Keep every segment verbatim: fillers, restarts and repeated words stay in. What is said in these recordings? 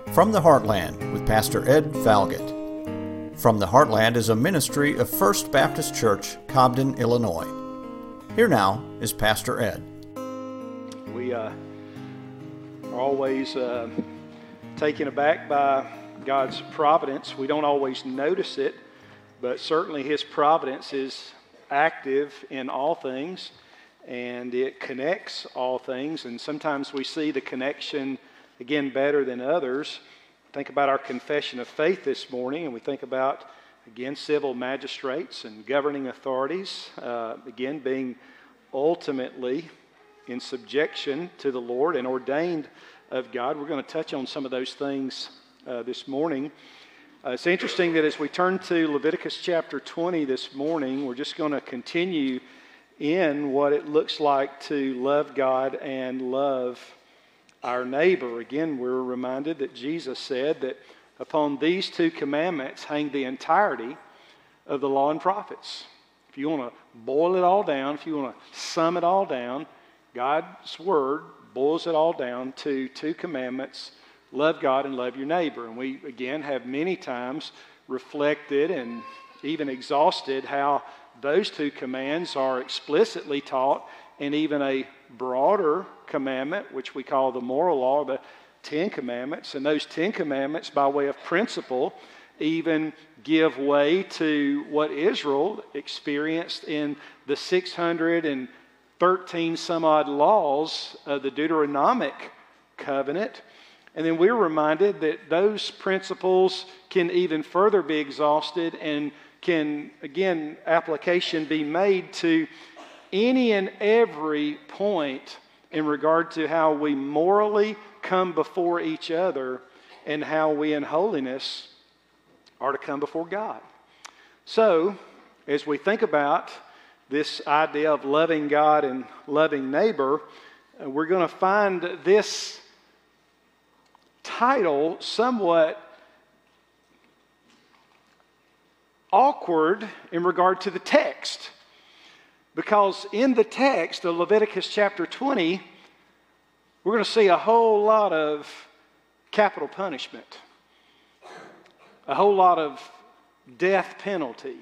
From the Heartland with Pastor Ed Falgett. From the Heartland is a ministry of First Baptist Church, Cobden, Illinois. Here now is Pastor Ed. We uh, are always uh, taken aback by God's providence. We don't always notice it, but certainly His providence is active in all things, and it connects all things. And sometimes we see the connection, again, better than others. Think about our confession of faith this morning, and we think about, again, civil magistrates and governing authorities, uh, again, being ultimately in subjection to the Lord and ordained of God. We're going to touch on some of those things uh, this morning. Uh, it's interesting that as we turn to Leviticus chapter twenty this morning, we're just going to continue in what it looks like to love God and love our neighbor. Again, we're reminded that Jesus said that upon these two commandments hang the entirety of the law and prophets. If you want to boil it all down, if you want to sum it all down, God's Word boils it all down to two commandments: love God and love your neighbor. And we, again, have many times reflected and even exhausted how those two commands are explicitly taught in even a broader commandment, which we call the moral law, the Ten Commandments. And those Ten Commandments, by way of principle, even give way to what Israel experienced in the six hundred thirteen some odd laws of the Deuteronomic covenant. And then we're reminded that those principles can even further be exhausted and can, again, application be made to any and every point in regard to how we morally come before each other and how we in holiness are to come before God. So, as we think about this idea of loving God and loving neighbor, uh, we're going to find this title somewhat awkward in regard to the text. Because in the text of Leviticus chapter twenty, we're going to see a whole lot of capital punishment, a whole lot of death penalty.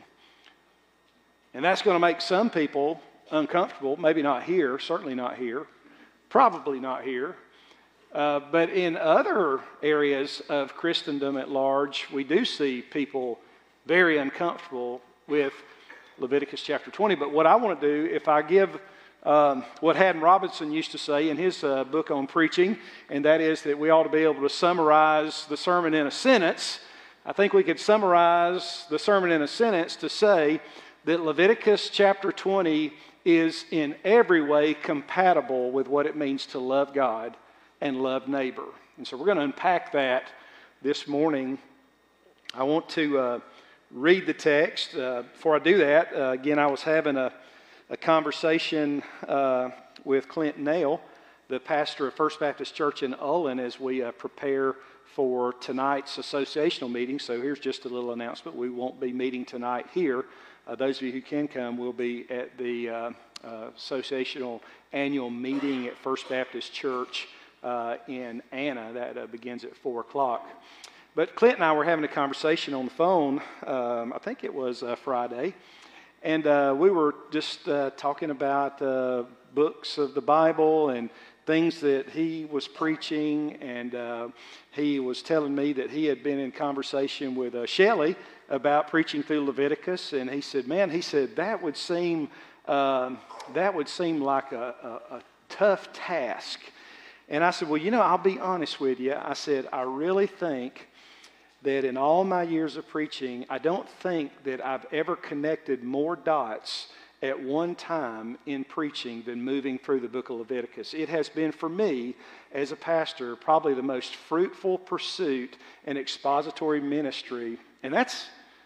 And that's going to make some people uncomfortable, maybe not here, certainly not here, probably not here. Uh, but in other areas of Christendom at large, we do see people very uncomfortable with Leviticus chapter twenty. But what I want to do, if I give um, what Haddon Robinson used to say in his uh, book on preaching, and that is that we ought to be able to summarize the sermon in a sentence, I think we could summarize the sermon in a sentence to say that Leviticus chapter twenty is in every way compatible with what it means to love God and love neighbor. And so we're going to unpack that this morning. I want to uh, read the text. Uh, before I do that, uh, again, I was having a, a conversation uh, with Clint Nail, the pastor of First Baptist Church in Ullin, as we uh, prepare for tonight's associational meeting. So here's just a little announcement. We won't be meeting tonight here. Uh, those of you who can come will be at the uh, uh, associational annual meeting at First Baptist Church uh, in Anna. That uh, begins at four o'clock. But Clint and I were having a conversation on the phone, um, I think it was uh, Friday, and uh, we were just uh, talking about uh, books of the Bible and things that he was preaching, and uh, he was telling me that he had been in conversation with uh, Shelley about preaching through Leviticus, and he said, man, he said, that would seem, um, that would seem like a, a, a tough task. And I said, well, you know, I'll be honest with you. I said, I really think that in all my years of preaching, I don't think that I've ever connected more dots at one time in preaching than moving through the book of Leviticus. It has been for me, as a pastor, probably the most fruitful pursuit and expository ministry. And that's,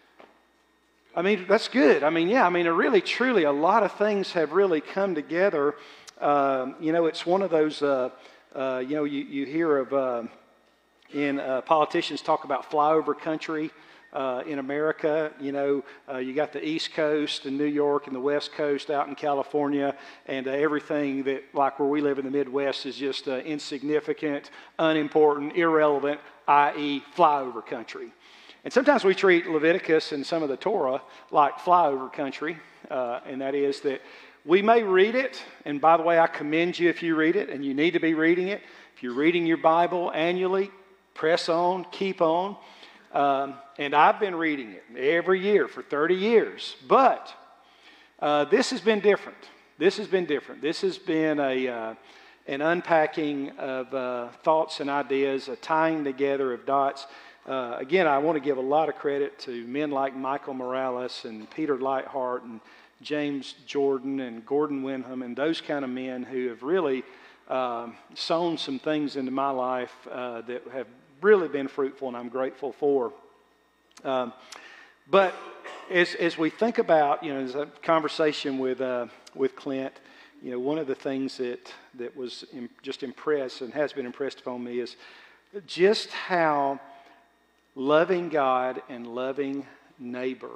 I mean, that's good. I mean, yeah, I mean, really, truly, a lot of things have really come together. Um, you know, it's one of those, uh, uh, you know, you, you hear of... Uh, In uh, politicians talk about flyover country. uh, in America. You know, uh, you got the East Coast in New York and the West Coast out in California, and uh, everything that, like where we live in the Midwest, is just uh, insignificant, unimportant, irrelevant, that is flyover country. And sometimes we treat Leviticus and some of the Torah like flyover country, uh, and that is that we may read it, and by the way, I commend you if you read it, and you need to be reading it. If you're reading your Bible annually, press on, keep on. Um, and I've been reading it every year for thirty years. But uh, this has been different. This has been different. This has been a uh, an unpacking of uh, thoughts and ideas, a tying together of dots. Uh, again, I want to give a lot of credit to men like Michael Morales and Peter Lightheart and James Jordan and Gordon Wenham and those kind of men who have really uh, sown some things into my life uh, that have really been fruitful, and I'm grateful for. Um, but as as we think about, you know, as a conversation with uh, with Clint, you know, one of the things that that was im- just impressed and has been impressed upon me is just how loving God and loving neighbor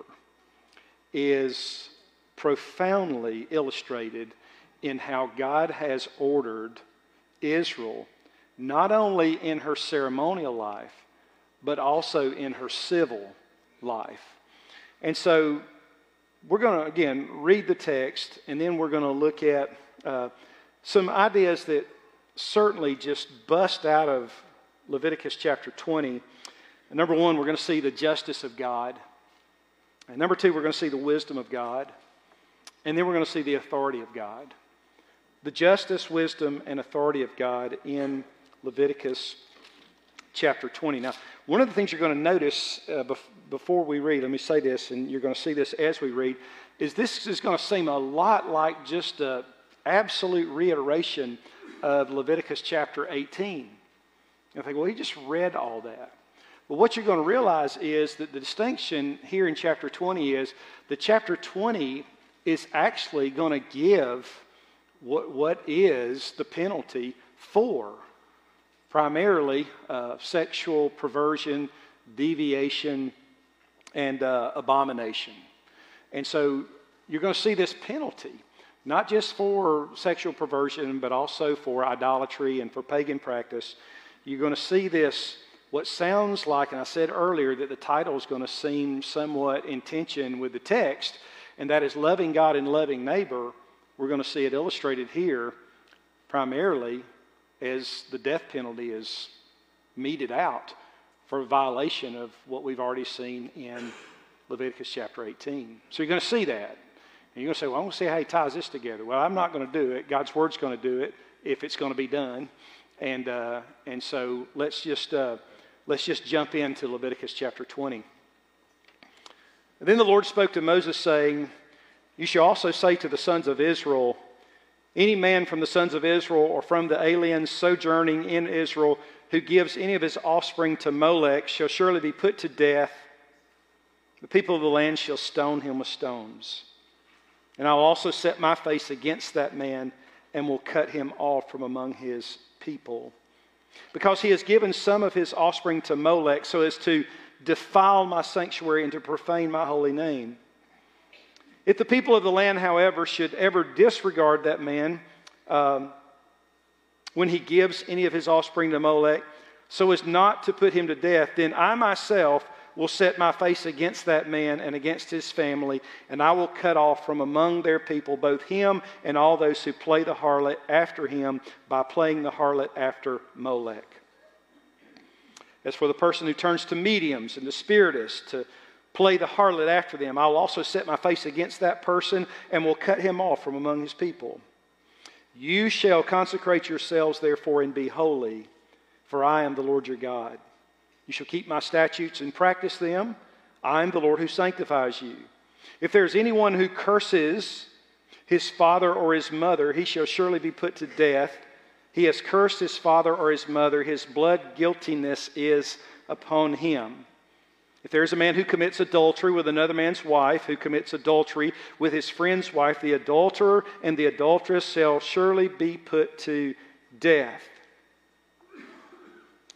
is profoundly illustrated in how God has ordered Israel, not only in her ceremonial life, but also in her civil life. And so we're going to, again, read the text, and then we're going to look at uh, some ideas that certainly just bust out of Leviticus chapter twenty. And number one, we're going to see the justice of God. And number two, we're going to see the wisdom of God. And then we're going to see the authority of God. The justice, wisdom, and authority of God in Leviticus chapter twenty. Now, one of the things you're going to notice uh, bef- before we read, let me say this, and you're going to see this as we read, is this is going to seem a lot like just an absolute reiteration of Leviticus chapter eighteen. And I think, well, he just read all that. But what you're going to realize is that the distinction here in chapter twenty is that chapter twenty is actually going to give what, what is the penalty for primarily uh, sexual perversion, deviation, and uh, abomination. And so you're going to see this penalty, not just for sexual perversion, but also for idolatry and for pagan practice. You're going to see this, what sounds like, and I said earlier that the title is going to seem somewhat in tension with the text, and that is loving God and loving neighbor. We're going to see it illustrated here primarily as the death penalty is meted out for a violation of what we've already seen in Leviticus chapter eighteen. So you're going to see that. And you're going to say, well, I want to see how he ties this together. Well, I'm not going to do it. God's Word's going to do it if it's going to be done. And uh, and so let's just uh, let's just jump into Leviticus chapter twenty. And then the Lord spoke to Moses, saying, you shall also say to the sons of Israel, any man from the sons of Israel or from the aliens sojourning in Israel who gives any of his offspring to Molech shall surely be put to death. The people of the land shall stone him with stones. And I will also set my face against that man and will cut him off from among his people. Because he has given some of his offspring to Molech so as to defile my sanctuary and to profane my holy name. If the people of the land, however, should ever disregard that man um, when he gives any of his offspring to Molech, so as not to put him to death, then I myself will set my face against that man and against his family, and I will cut off from among their people both him and all those who play the harlot after him by playing the harlot after Molech. As for the person who turns to mediums and to spiritists to play the harlot after them, I will also set my face against that person and will cut him off from among his people. You shall consecrate yourselves, therefore, and be holy, for I am the Lord your God. You shall keep my statutes and practice them. I am the Lord who sanctifies you. If there is anyone who curses his father or his mother, he shall surely be put to death. He has cursed his father or his mother. His blood guiltiness is upon him. If there is a man who commits adultery with another man's wife, who commits adultery with his friend's wife, the adulterer and the adulteress shall surely be put to death. If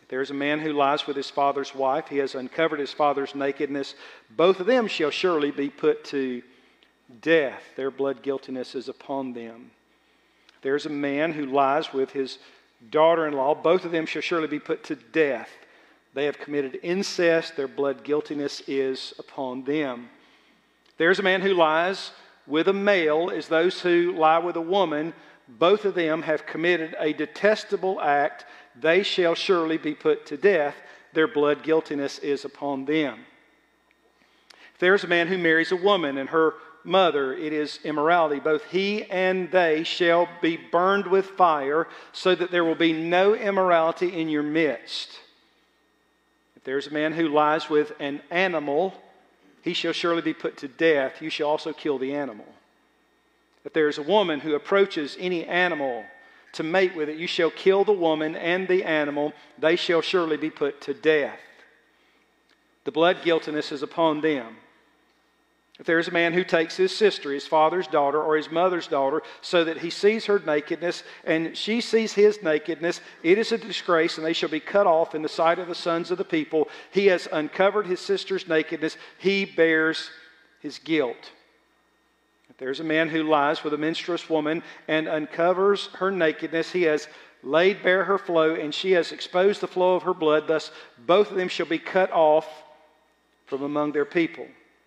There is a man who lies with his father's wife. He has uncovered his father's nakedness. Both of them shall surely be put to death. Their blood guiltiness is upon them. There is a man who lies with his daughter-in-law. Both of them shall surely be put to death. They have committed incest. Their blood guiltiness is upon them. There is a man who lies with a male, as those who lie with a woman. Both of them have committed a detestable act. They shall surely be put to death. Their blood guiltiness is upon them. If there is a man who marries a woman and her mother, it is immorality. Both he and they shall be burned with fire, so that there will be no immorality in your midst. If there is a man who lies with an animal, he shall surely be put to death. You shall also kill the animal. If there is a woman who approaches any animal to mate with it, you shall kill the woman and the animal. They shall surely be put to death. The blood guiltiness is upon them. If there is a man who takes his sister, his father's daughter, or his mother's daughter, so that he sees her nakedness, and she sees his nakedness, it is a disgrace, and they shall be cut off in the sight of the sons of the people. He has uncovered his sister's nakedness. He bears his guilt. If there is a man who lies with a menstruous woman and uncovers her nakedness, he has laid bare her flow, and she has exposed the flow of her blood. Thus both of them shall be cut off from among their people.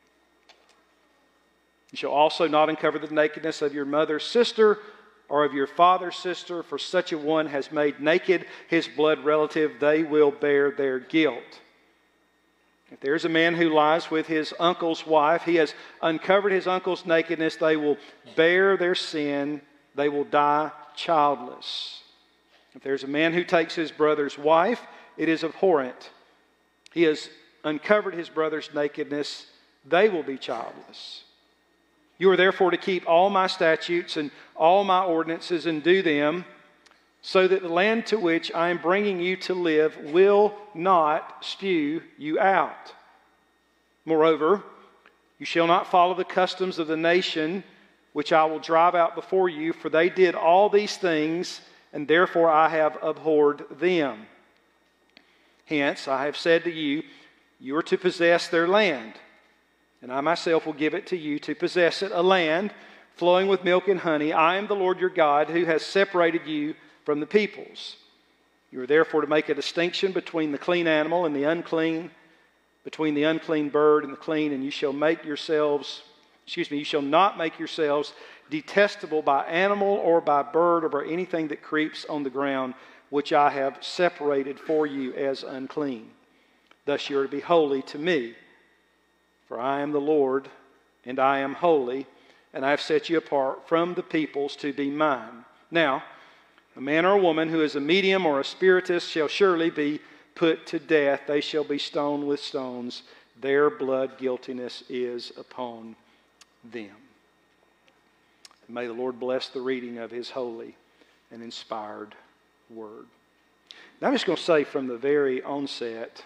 You shall also not uncover the nakedness of your mother's sister or of your father's sister, for such a one has made naked his blood relative. They will bear their guilt. If there is a man who lies with his uncle's wife, he has uncovered his uncle's nakedness. They will bear their sin. They will die childless. If there is a man who takes his brother's wife, it is abhorrent. He has uncovered his brother's nakedness. They will be childless. You are therefore to keep all my statutes and all my ordinances and do them, so that the land to which I am bringing you to live will not spew you out. Moreover, you shall not follow the customs of the nation which I will drive out before you, for they did all these things, and therefore I have abhorred them. Hence, I have said to you, you are to possess their land. And I myself will give it to you to possess it, a land flowing with milk and honey. I am the Lord your God, who has separated you from the peoples. You are therefore to make a distinction between the clean animal and the unclean, between the unclean bird and the clean, and you shall make yourselves, excuse me, you shall not make yourselves detestable by animal or by bird or by anything that creeps on the ground, which I have separated for you as unclean. Thus you are to be holy to me. For I am the Lord, and I am holy, and I have set you apart from the peoples to be mine. Now, a man or a woman who is a medium or a spiritist shall surely be put to death. They shall be stoned with stones. Their blood guiltiness is upon them. And may the Lord bless the reading of His holy and inspired word. Now, I'm just going to say from the very onset,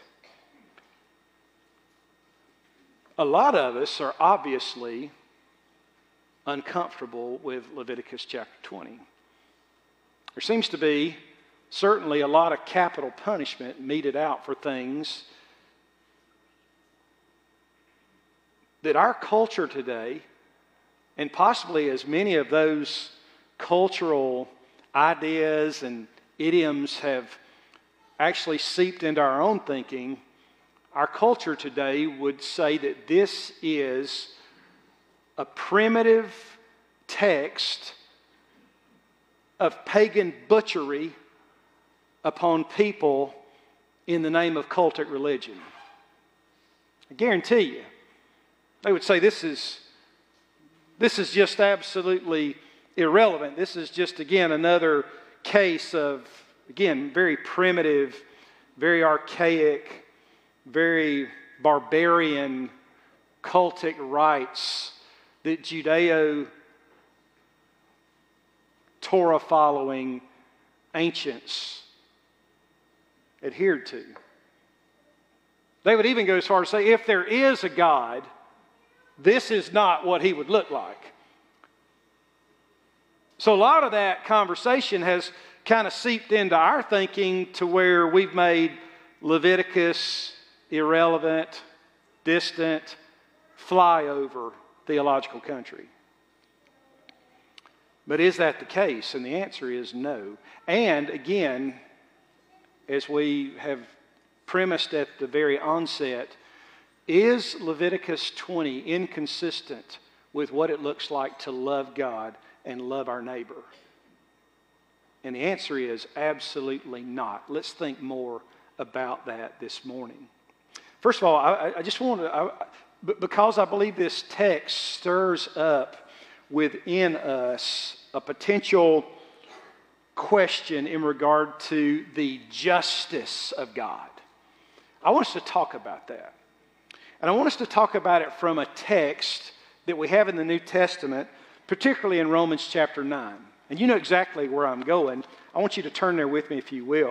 a lot of us are obviously uncomfortable with Leviticus chapter twenty. There seems to be certainly a lot of capital punishment meted out for things that our culture today, and possibly as many of those cultural ideas and idioms have actually seeped into our own thinking, our culture today would say that this is a primitive text of pagan butchery upon people in the name of cultic religion. I guarantee you, they would say this is, this is just absolutely irrelevant. This is just, again, another case of, again, very primitive, very archaic, very barbarian cultic rites that Judeo-Torah-following ancients adhered to. They would even go as far as to say, if there is a God, this is not what He would look like. So a lot of that conversation has kind of seeped into our thinking to where we've made Leviticus, irrelevant, distant, flyover theological country. But is that the case? And the answer is no. And again, as we have premised at the very onset, is Leviticus twenty inconsistent with what it looks like to love God and love our neighbor? And the answer is absolutely not. Let's think more about that this morning. First of all, I, I just want to, I, because I believe this text stirs up within us a potential question in regard to the justice of God. I want us to talk about that. And I want us to talk about it from a text that we have in the New Testament, particularly in Romans chapter nine. And you know exactly where I'm going. I want you to turn there with me if you will.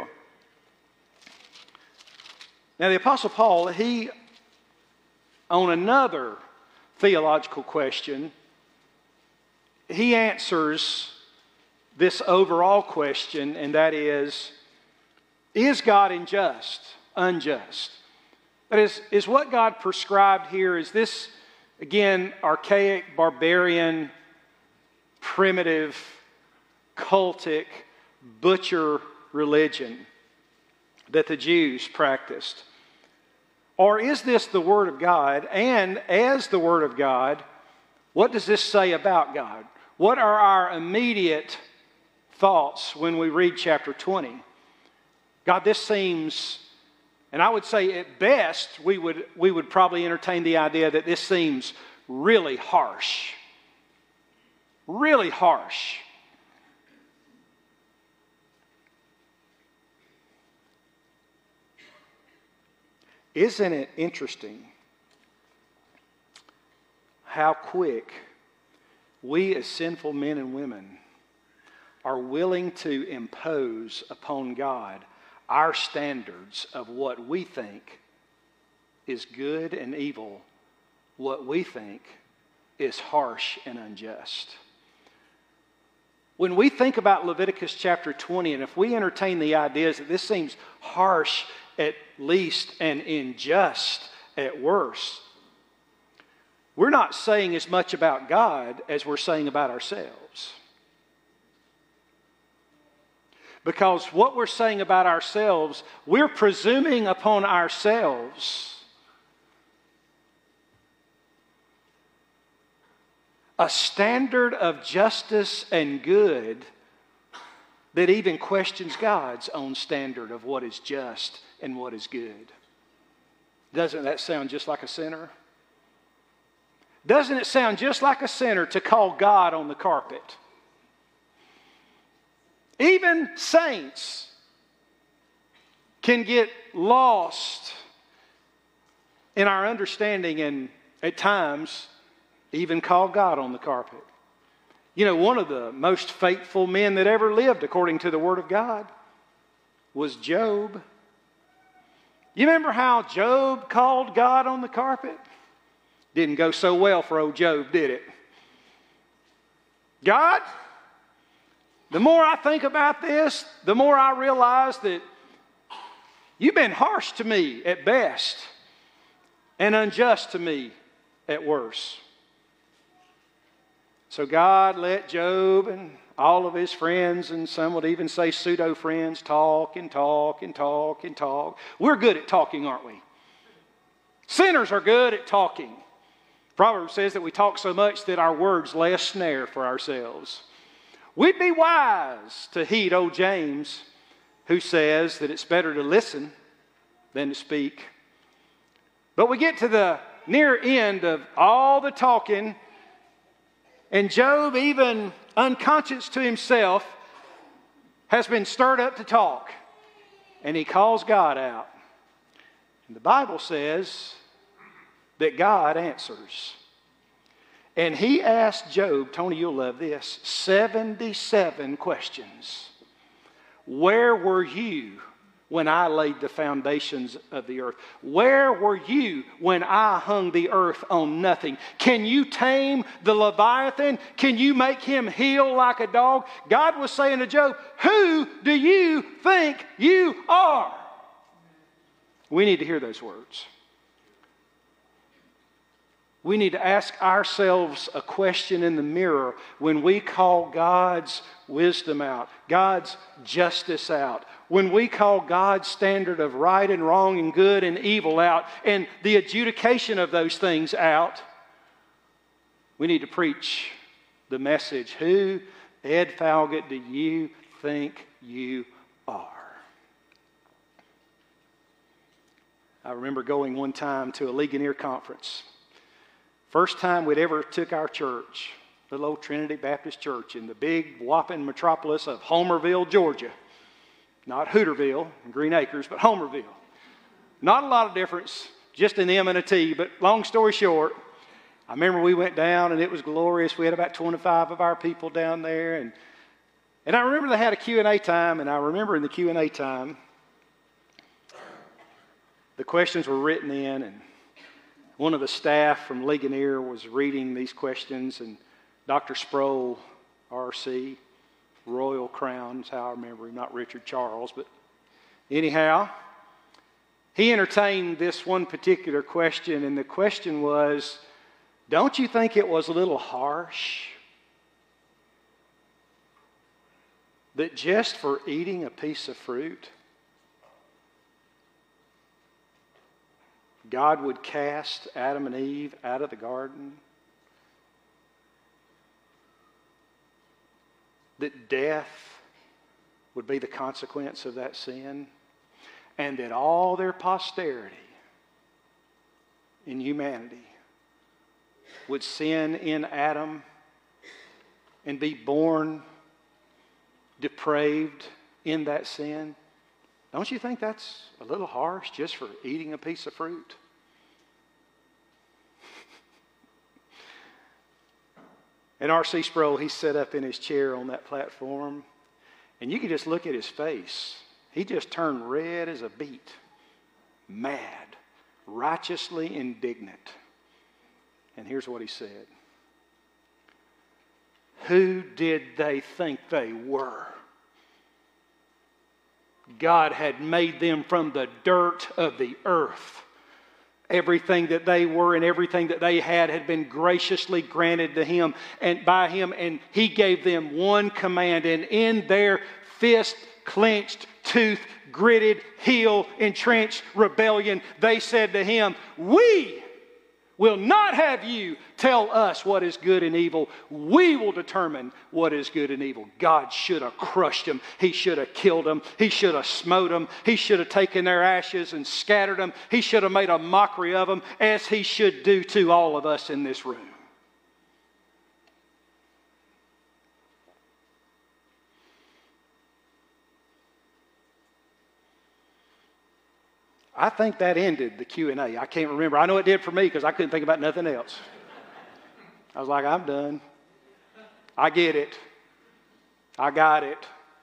Now the Apostle Paul, he, on another theological question, he answers this overall question, and that is, is God unjust? Unjust. That is, is what God prescribed here, is this, again, archaic, barbarian, primitive, cultic, butcher religion that the Jews practiced? Or is this the Word of God? And as the Word of God, what does this say about God? What are our immediate thoughts when we read chapter twenty? God, this seems, and I would say at best, we would, we would probably entertain the idea that this seems really harsh. Really harsh. Isn't it interesting how quick we as sinful men and women are willing to impose upon God our standards of what we think is good and evil, what we think is harsh and unjust. When we think about Leviticus chapter twenty, and if we entertain the ideas that this seems harsh at least and unjust at worst, we're not saying as much about God as we're saying about ourselves. Because what we're saying about ourselves, we're presuming upon ourselves a standard of justice and good that even questions God's own standard of what is just and what is good. Doesn't that sound just like a sinner? Doesn't it sound just like a sinner to call God on the carpet? Even saints can get lost in our understanding and at times even call God on the carpet. You know, one of the most faithful men that ever lived according to the Word of God was Job. You remember how Job called God on the carpet? Didn't go so well for old Job, did it? God, the more I think about this, the more I realize that you've been harsh to me at best and unjust to me at worst. So God let Job and all of his friends, and some would even say pseudo-friends, talk and talk and talk and talk. We're good at talking, aren't we? Sinners are good at talking. Proverbs says that we talk so much that our words lay a snare for ourselves. We'd be wise to heed old James, who says that it's better to listen than to speak. But we get to the near end of all the talking, and Job, even unconscious to himself, has been stirred up to talk. And he calls God out. And the Bible says that God answers. And he asked Job, Tony, you'll love this, seventy-seven questions. Where were you when I laid the foundations of the earth? Where were you when I hung the earth on nothing? Can you tame the Leviathan? Can you make him heel like a dog? God was saying to Job, who do you think you are? We need to hear those words. We need to ask ourselves a question in the mirror when we call God's wisdom out, God's justice out, when we call God's standard of right and wrong and good and evil out, and the adjudication of those things out. We need to preach the message, who, Ed Falgout, do you think you are? I remember going one time to a Ligonier conference. First time we'd ever took our church, little old Trinity Baptist Church in the big whopping metropolis of Homerville, Georgia. Not Hooterville and Green Acres, but Homerville. Not a lot of difference, just an M and a T, but long story short, I remember we went down and it was glorious. We had about twenty-five of our people down there. And, and I remember they had a Q and A time, and I remember in the Q and A time, the questions were written in, and one of the staff from Ligonier was reading these questions, and Doctor Sproul, R C, Royal Crown is how I remember him, not Richard Charles, but anyhow, he entertained this one particular question, and the question was, don't you think it was a little harsh that just for eating a piece of fruit, God would cast Adam and Eve out of the garden? That death would be the consequence of that sin? And that all their posterity in humanity would sin in Adam and be born depraved in that sin? Don't you think that's a little harsh just for eating a piece of fruit? And R C Sproul, he sat up in his chair on that platform, and you could just look at his face. He just turned red as a beet, mad, righteously indignant. And here's what he said. Who did they think they were? God had made them from the dirt of the earth. Everything that they were and everything that they had had been graciously granted to him and by him, and he gave them one command, and in their fist clenched, tooth gritted, heel entrenched rebellion, they said to him, we will not have you tell us what is good and evil. We will determine what is good and evil. God should have crushed them. He should have killed them. He should have smote them. He should have taken their ashes and scattered them. He should have made a mockery of them, as he should do to all of us in this room. I think that ended the Q and A. I can't remember. I know it did for me because I couldn't think about nothing else. I was like, I'm done. I get it. I got it.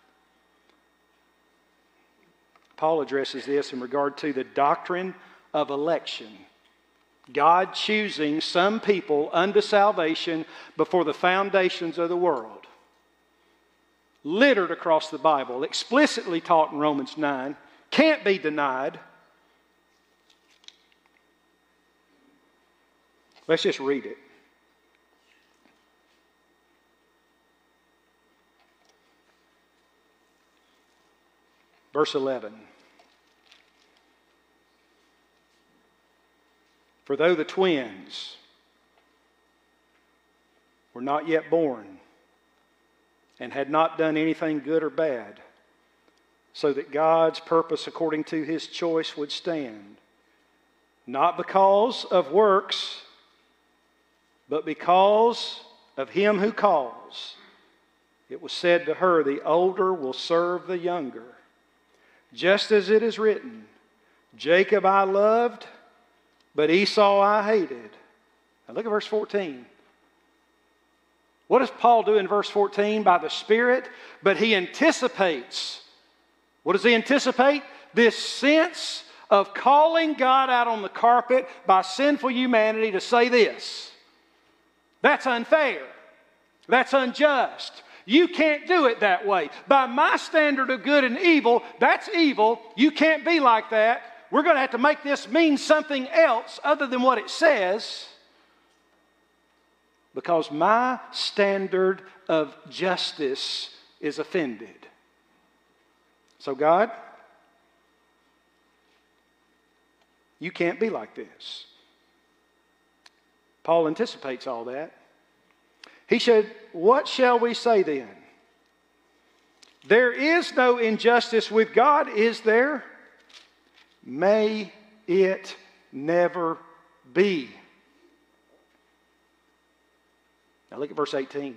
Paul addresses this in regard to the doctrine of election. God choosing some people unto salvation before the foundations of the world. Littered across the Bible, explicitly taught in Romans nine, can't be denied. Let's just read it. Verse eleven. For though the twins were not yet born and had not done anything good or bad, so that God's purpose according to his choice would stand, not because of works, but because of him who calls, it was said to her, the older will serve the younger. Just as it is written, Jacob I loved, but Esau I hated. Now look at verse fourteen. What does Paul do in verse fourteen? By the Spirit, but he anticipates. What does he anticipate? This sense of calling God out on the carpet by sinful humanity to say this. That's unfair. That's unjust. You can't do it that way. By my standard of good and evil, that's evil. You can't be like that. we're going to have to make this mean something else other than what it says, because my standard of justice is offended. So God, you can't be like this. Paul anticipates all that. He said, what shall we say then? There is no injustice with God, is there? May it never be. Now look at verse eighteen.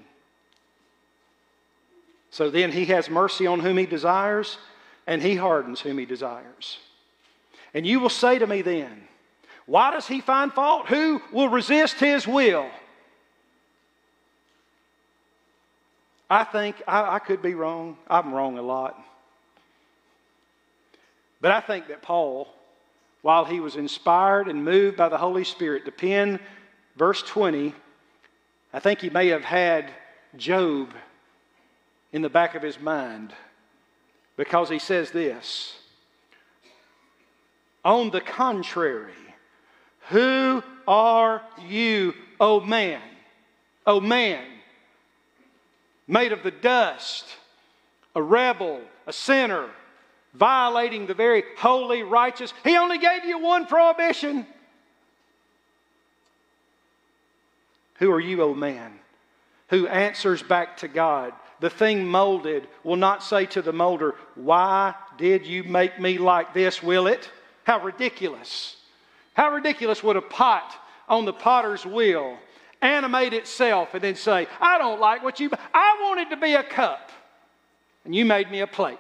So then he has mercy on whom he desires, and he hardens whom he desires. And you will say to me then, why does he find fault? Who will resist his will? I think, I, I could be wrong. I'm wrong a lot. But I think that Paul, while he was inspired and moved by the Holy Spirit to pen verse twenty, I think he may have had Job in the back of his mind, because he says this: on the contrary, who are you, O man, O man, made of the dust, a rebel, a sinner, violating the very holy, righteous? He only gave you one prohibition. Who are you, O man, who answers back to God? The thing molded will not say to the molder, why did you make me like this, will it? How ridiculous. How ridiculous would a pot on the potter's wheel animate itself and then say, I don't like what you... I wanted to be a cup, and you made me a plate.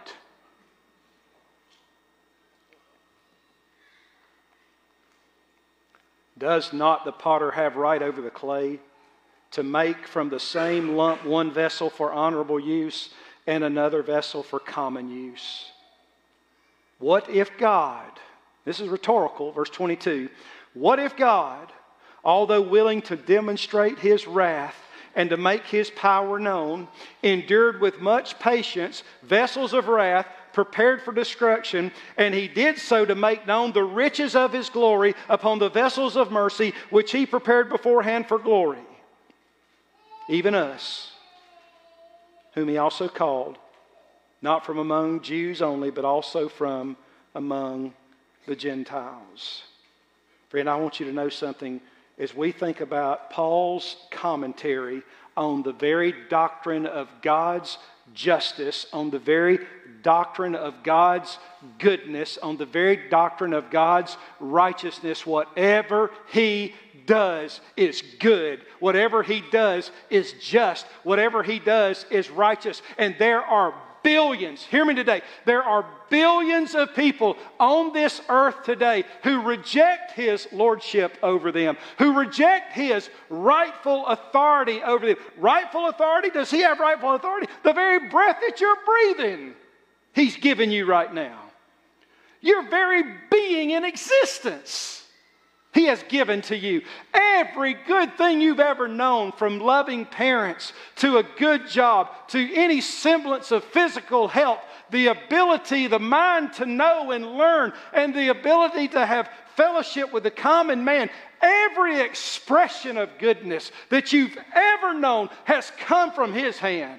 Does not the potter have right over the clay to make from the same lump one vessel for honorable use and another vessel for common use? What if God, this is rhetorical, verse twenty-two, what if God, although willing to demonstrate his wrath and to make his power known, endured with much patience vessels of wrath prepared for destruction, and he did so to make known the riches of his glory upon the vessels of mercy, which he prepared beforehand for glory? Even us, whom he also called, not from among Jews only, but also from among the Gentiles. Friend, I want you to know something. As we think about Paul's commentary on the very doctrine of God's justice, on the very doctrine of God's goodness, on the very doctrine of God's righteousness, whatever he does is good. Whatever he does is just. Whatever he does is righteous. And there are billions, hear me today, there are billions of people on this earth today who reject his lordship over them, who reject his rightful authority over them. Rightful authority? Does he have rightful authority? The very breath that you're breathing, he's given you right now. Your very being in existence, he has given to you. Every good thing you've ever known, from loving parents to a good job to any semblance of physical health, the ability, the mind to know and learn, and the ability to have fellowship with the common man. Every expression of goodness that you've ever known has come from his hand.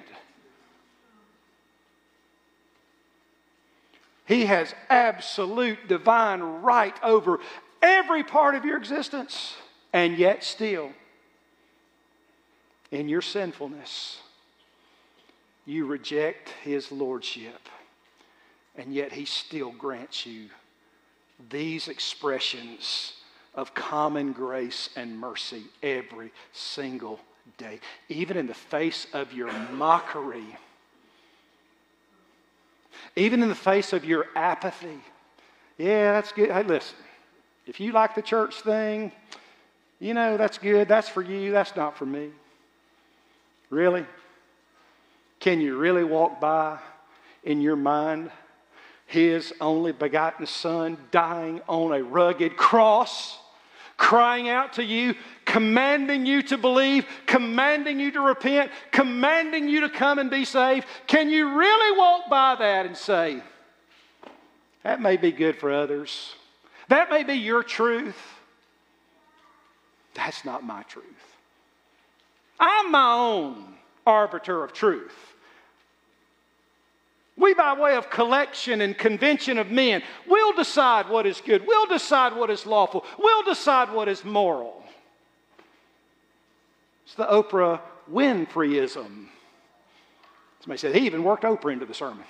He has absolute divine right over every part of your existence. And yet still, in your sinfulness, you reject his lordship. And yet he still grants you these expressions of common grace and mercy every single day. Even in the face of your mockery. Even in the face of your apathy. Yeah, that's good. Hey, listen. If you like the church thing, you know, that's good. That's for you. That's not for me. Really? Can you really walk by in your mind his only begotten Son dying on a rugged cross, crying out to you, commanding you to believe, commanding you to repent, commanding you to come and be saved? Can you really walk by that and say, that may be good for others, That may be your truth. That's not my truth. I'm my own arbiter of truth. We, by way of collection and convention of men, will decide what is good. We'll decide what is lawful. We'll decide what is moral. It's the Oprah Winfreyism. Somebody said, he even worked Oprah into the sermon.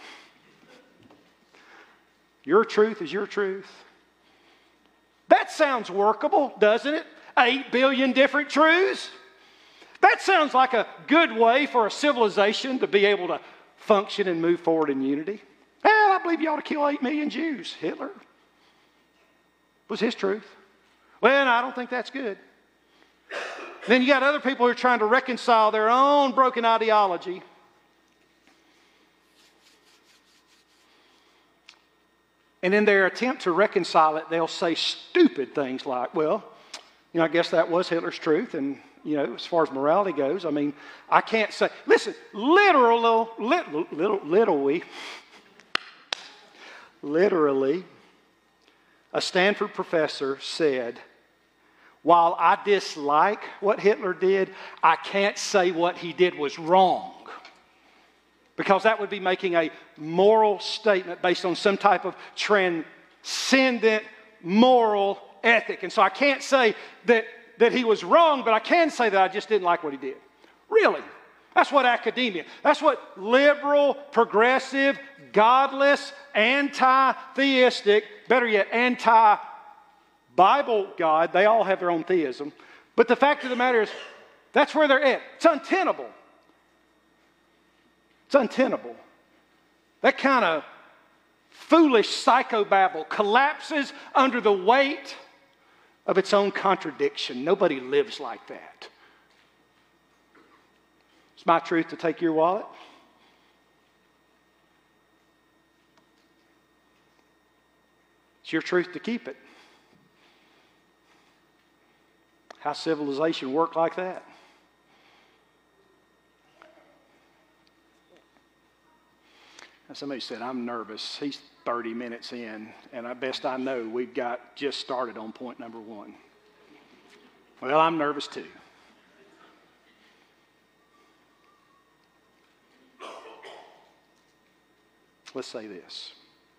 Your truth is your truth. That sounds workable, doesn't it? Eight billion different truths. That sounds like a good way for a civilization to be able to function and move forward in unity. Well, I believe you ought to kill eight million Jews. Hitler was his truth. Well, I don't think that's good. Then you got other people who are trying to reconcile their own broken ideology. And in their attempt to reconcile it, they'll say stupid things like, well, you know, I guess that was Hitler's truth. And, you know, as far as morality goes, I mean, I can't say, listen, literal, little, little, literally, literally, a Stanford professor said, while I dislike what Hitler did, I can't say what he did was wrong. Because that would be making a moral statement based on some type of transcendent moral ethic. And so I can't say that, that he was wrong, but I can say that I just didn't like what he did. Really. That's what academia, that's what liberal, progressive, godless, anti-theistic, better yet, anti-Bible God, they all have their own theism. But the fact of the matter is, that's where they're at. It's untenable. It's untenable. That kind of foolish psychobabble collapses under the weight of its own contradiction. Nobody lives like that. It's my truth to take your wallet. It's your truth to keep it. How civilization work like that? And somebody said, I'm nervous. He's thirty minutes in, and I best I know we've got just started on point number one. Well, I'm nervous too. Let's say this.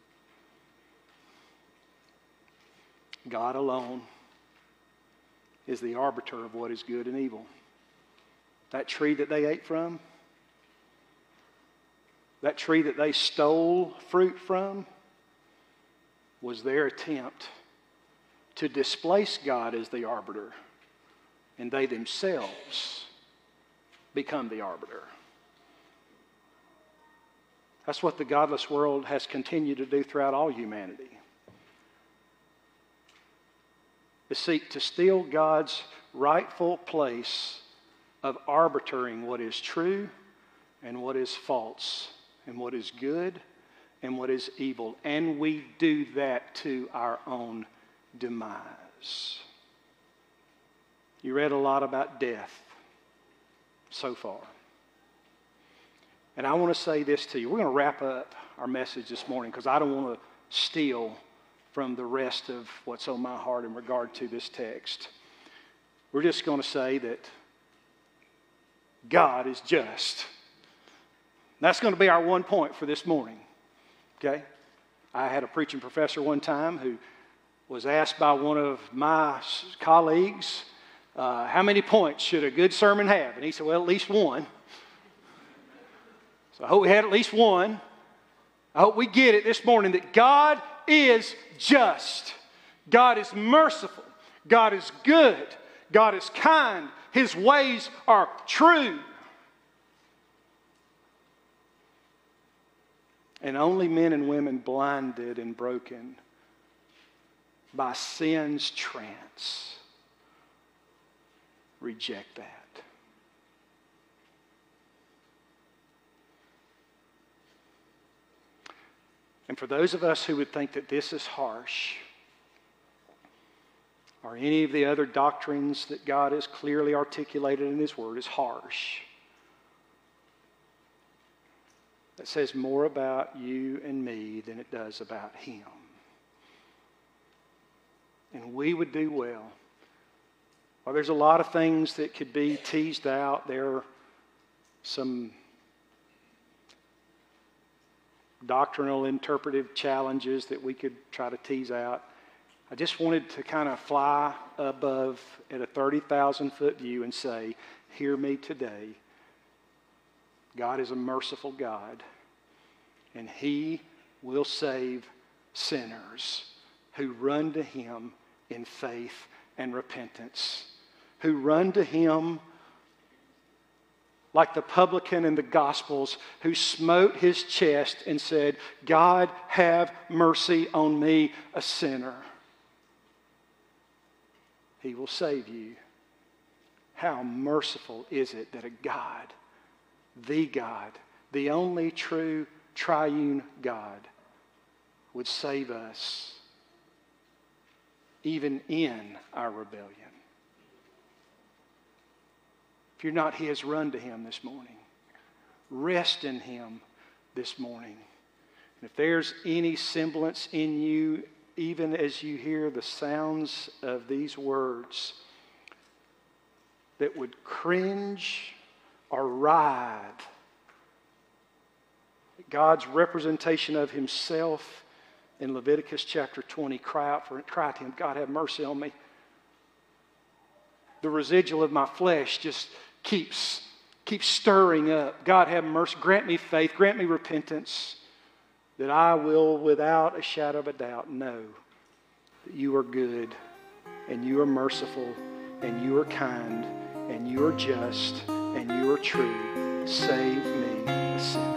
God alone is the arbiter of what is good and evil. That tree that they ate from, that tree that they stole fruit from, was their attempt to displace God as the arbiter, and they themselves become the arbiter. That's what the godless world has continued to do throughout all humanity. To seek to steal God's rightful place of arbitering what is true and what is false, and what is good and what is evil. And we do that to our own demise. You read a lot about death so far. And I want to say this to you. We're going to wrap up our message this morning because I don't want to steal from the rest of what's on my heart in regard to this text. We're just going to say that God is just. That's going to be our one point for this morning, okay? I had a preaching professor one time who was asked by one of my colleagues, uh, how many points should a good sermon have? And he said, well, at least one. So I hope we had at least one. I hope we get it this morning that God is just. God is merciful. God is good. God is kind. His ways are true. And only men and women blinded and broken by sin's trance reject that. And for those of us who would think that this is harsh, or any of the other doctrines that God has clearly articulated in His Word is harsh, that says more about you and me than it does about Him. and we would do well. Well, there's a lot of things that could be teased out. There are some doctrinal interpretive challenges that we could try to tease out. I just wanted to kind of fly above at a thirty thousand foot view and say, hear me today. God is a merciful God, and He will save sinners who run to Him in faith and repentance, who run to Him like the publican in the Gospels who smote his chest and said, God, have mercy on me, a sinner. He will save you. How merciful is it that a God, the God, the only true triune God, would save us even in our rebellion. If you're not His, run to Him this morning. Rest in Him this morning. And if there's any semblance in you, even as you hear the sounds of these words, that would cringe or writhe at God's representation of Himself in Leviticus chapter twenty, cry out for it, cry to Him, God, have mercy on me. The residual of my flesh just keeps, keeps stirring up. God, have mercy. Grant me faith. Grant me repentance, that I will, without a shadow of a doubt, know that You are good, and You are merciful, and You are kind, and You are just, and You are true. Save me, a sinner.